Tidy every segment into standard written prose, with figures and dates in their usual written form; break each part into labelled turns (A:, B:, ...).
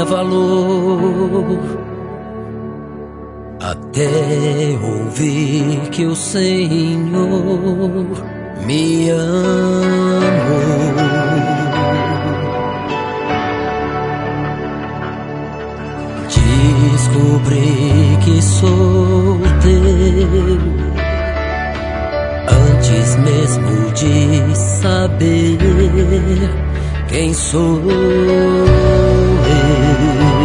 A: valor, até ouvir que o Senhor me amou. Descobri que sou teu antes mesmo de saber quem sou eu.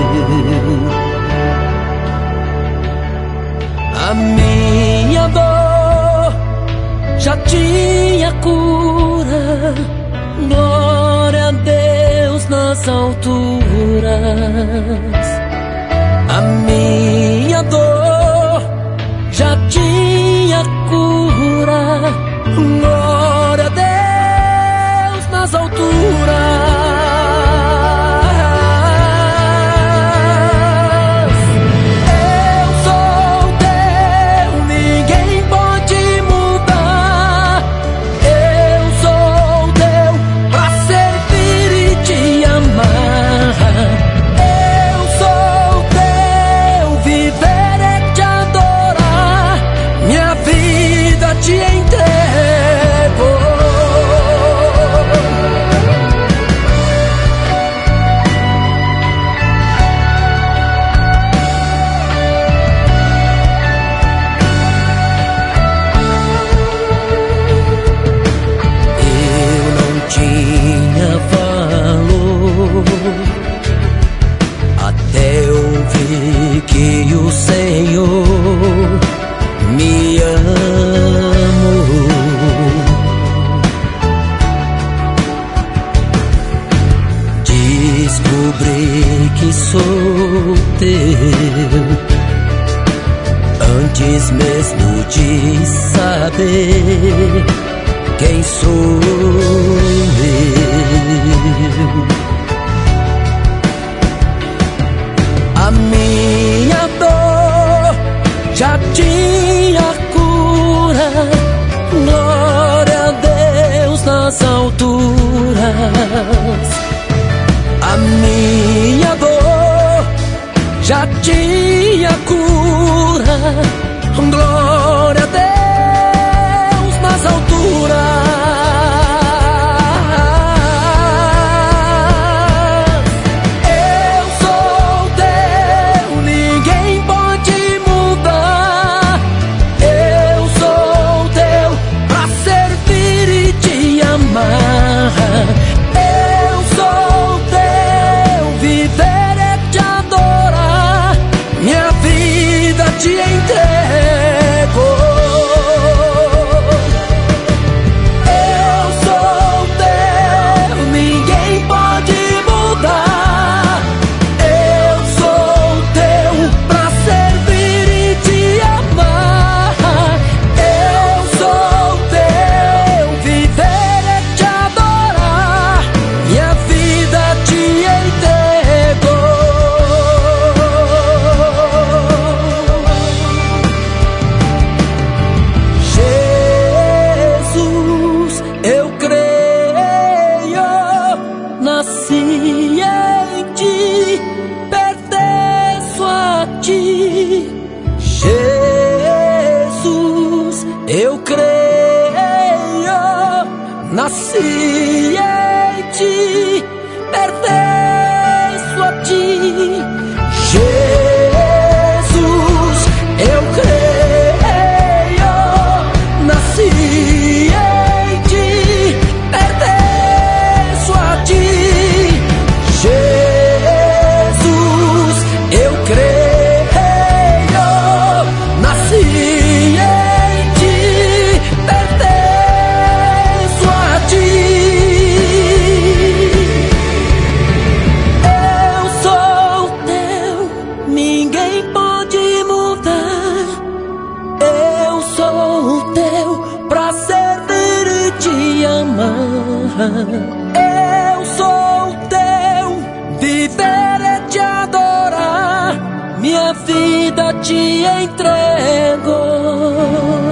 A: A minha dor já tinha cura, glória a Deus nas alturas. A minha dor já tinha cura, glória a Deus nas alturas. Até ouvir que o Senhor me amou. Descobri que sou teu antes mesmo de saber quem sou eu. A minha dor já tinha cura, glória a Deus nas alturas. A minha dor já tinha cura, glória a Deus nas alturas. Te entrego. Eu sou teu, ninguém pode mudar. Eu sou teu pra servir e te amar. Eu sou teu, viver é te adorar. Minha vida te entrego. Nasci em ti, pertenço a ti, Jesus, eu creio. Nasci em ti, pertenço a ti, Jesus, eu creio. Nasci em ti, pertenço a ti. Eu sou teu, viver é te adorar. Minha vida te entrego.